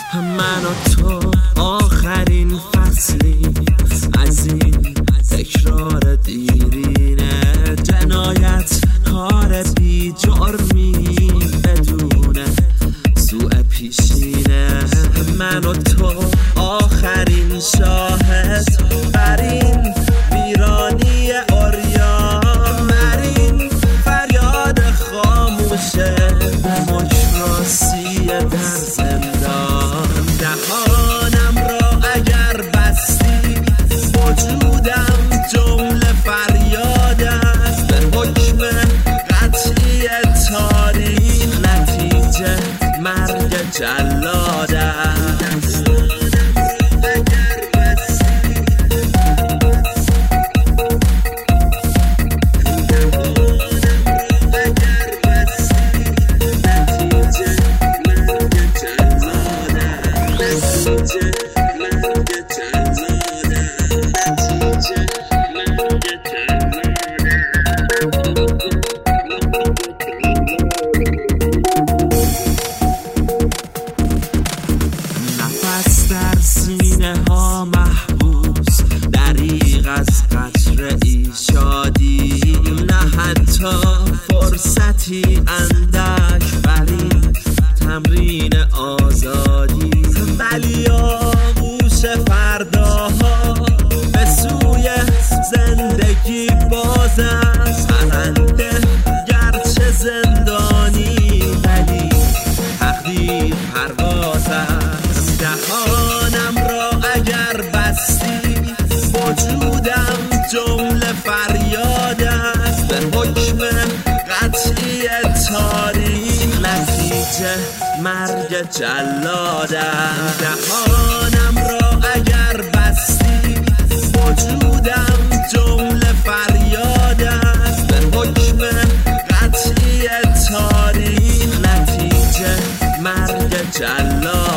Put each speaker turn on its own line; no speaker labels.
من و تو آخرین فصلی از این تکرار دیرینه، جنایت کار بی جرمی بدون سوء پیشینه. من و تو آخرین شاهد بر این ویرانی عریان، بر این فریاد خاموشه دموکراسی در زندان. دهانم را اگر بستی وجودم جمله فریاد است، به حکم قطعی تاریخ نتیجه مرگ جلاد است. نفس در سینه ها محبوس، دریغ از قطره ای شادی، نه حتی فرصتی اندک برای تمرین آزادی. ولی آغوش فرداها به سوی زندگی باز است، پرنده گرچه زندانی ولی تقدیر پرواز است. دهانم را اگر بستی وجودم جمله فریاد است، به حکم قطعی تاریخ نتیجه مرگ جلاد است. دهانم را اگر بستی وجودم جمله فریاد است، به حکم قطعی تاریخ نتیجه مرگ جلاد.